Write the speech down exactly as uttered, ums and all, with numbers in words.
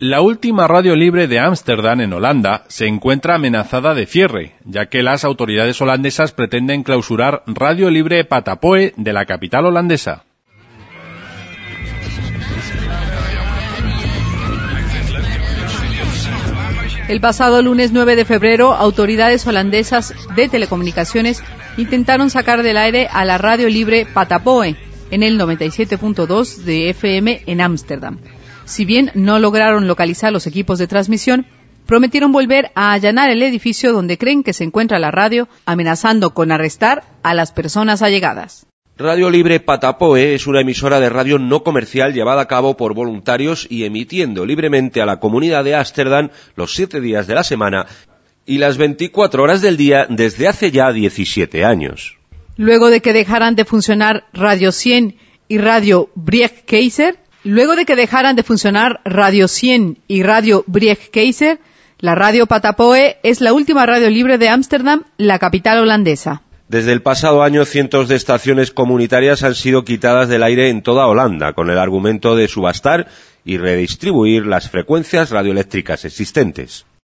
La última radio libre de Ámsterdam, en Holanda, se encuentra amenazada de cierre, ya que las autoridades holandesas pretenden clausurar Radio Libre Patapoe de la capital holandesa. El pasado lunes nueve de febrero, autoridades holandesas de telecomunicaciones intentaron sacar del aire a la radio libre Patapoe en el noventa y siete punto dos de F M en Ámsterdam. Si bien no lograron localizar los equipos de transmisión, prometieron volver a allanar el edificio donde creen que se encuentra la radio, amenazando con arrestar a las personas allegadas. Radio Libre Patapoe es una emisora de radio no comercial llevada a cabo por voluntarios y emitiendo libremente a la comunidad de Ámsterdam los siete días de la semana y las veinticuatro horas del día desde hace ya diecisiete años. Luego de que dejaran de funcionar Radio cien y Radio Brieg-Keizer, luego de que dejaran de funcionar Radio cien y Radio Brieg-Keizer, la radio Patapoe es la última radio libre de Ámsterdam, la capital holandesa. Desde el pasado año, cientos de estaciones comunitarias han sido quitadas del aire en toda Holanda, con el argumento de subastar y redistribuir las frecuencias radioeléctricas existentes.